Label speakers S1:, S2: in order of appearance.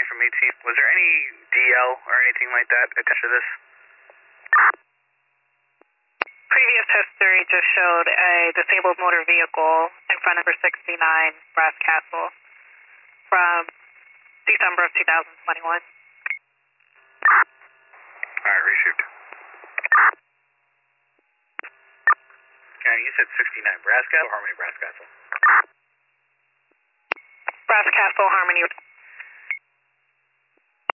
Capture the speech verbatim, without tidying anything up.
S1: from eighteen. Was there any D L or anything like that attached to this?
S2: Previous history just showed a disabled motor vehicle in front of number sixty-nine Brass Castle from December of two thousand twenty-one.
S1: Alright, received. Yeah, you said sixty-nine Brass Castle or Harmony Brass Castle?
S2: Brass Castle, Harmony.